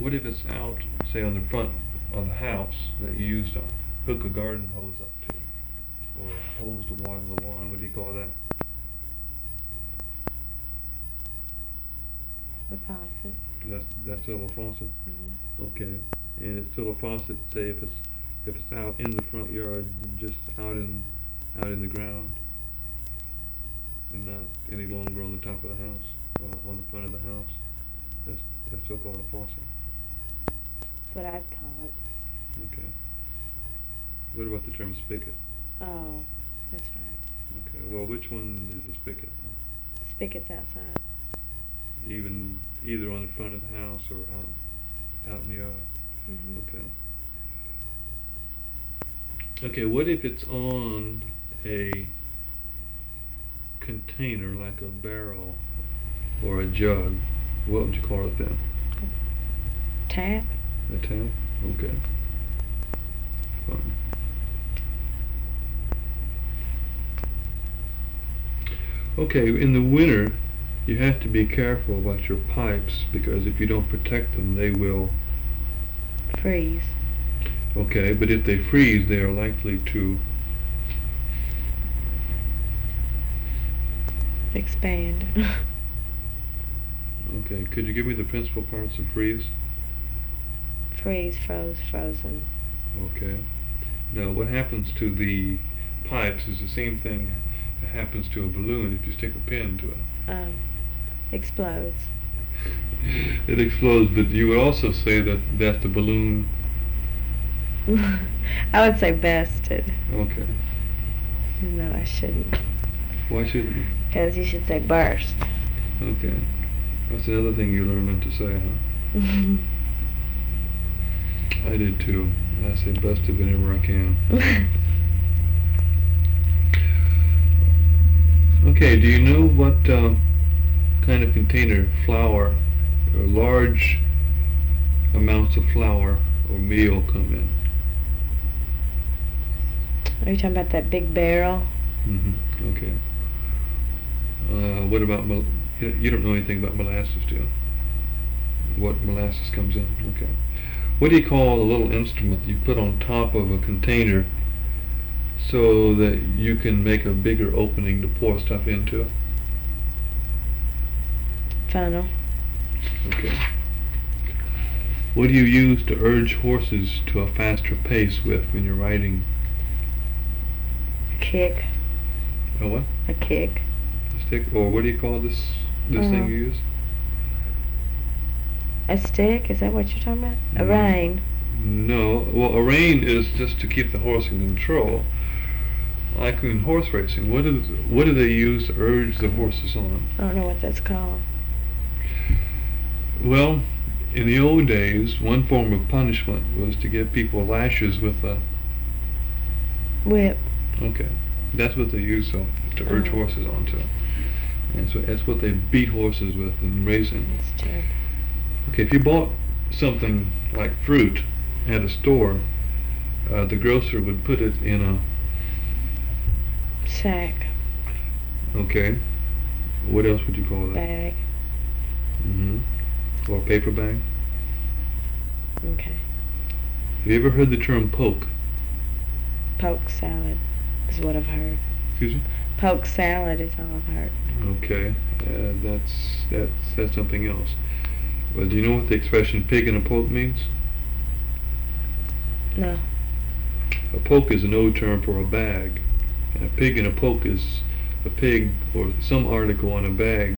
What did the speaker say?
what if it's out, say, on the front of the house that you use to hook a garden hose up to, or a hose to water the lawn? What do you call that? A faucet. That's still a faucet. Mm-hmm. Okay, and it's still a faucet. Say if it's out in the front yard, just out in the ground, and not any longer on the top of the house, on the front of the house. That's still called a faucet. That's what I'd call it. Okay. What about the term spigot? Oh, that's right. Okay. Well, which one is a spigot? Spigot's outside. Either on the front of the house or out in the yard. Mm-hmm. Okay. Okay. What if it's on a container like a barrel or a jug? What would you call it then? Tap. A tap? Okay. Fine. Okay, in the winter, you have to be careful about your pipes because if you don't protect them, they will Freeze. Okay, but if they freeze, they are likely to Expand. Okay, could you give me the principal parts of freeze? Freeze, froze, frozen. Okay. Now, what happens to the pipes is the same thing that happens to a balloon if you stick a pin to it. Oh. Explodes. It explodes, but you would also say that the balloon... I would say bested. Okay. No, I shouldn't. Why shouldn't you? Because you should say burst. Okay. That's another thing you learn not to say, huh? I did too. I say busted whenever I can. Okay, do you know what kind of container flour or large amounts of flour or meal come in? Are you talking about that big barrel? Mm-hmm. Okay. What about you don't know anything about molasses, do you? What molasses comes in? Okay. What do you call a little instrument you put on top of a container so that you can make a bigger opening to pour stuff into? Funnel. Okay. What do you use to urge horses to a faster pace with when you're riding? Kick. A what? A kick. A stick? Or what do you call this thing you use? A stick? Is that what you're talking about? A rein. No. Well, a rein is just to keep the horse in control. Like in horse racing, what do they use to urge the horses on? I don't know what that's called. Well, in the old days, one form of punishment was to give people lashes with a whip. Okay, that's what they use to urge horses onto. And so that's what they beat horses with in racing. That's terrible. Okay, if you bought something like fruit at a store, the grocer would put it in a sack. Okay. What else would you call that? Bag. Mm-hmm. Or a paper bag. Okay. Have you ever heard the term poke? Poke salad is what I've heard. Excuse me? Poke salad is all I've heard. Okay, that's something else. Well, do you know what the expression pig in a poke means? No. A poke is an old term for a bag. And a pig in a poke is a pig or some article on a bag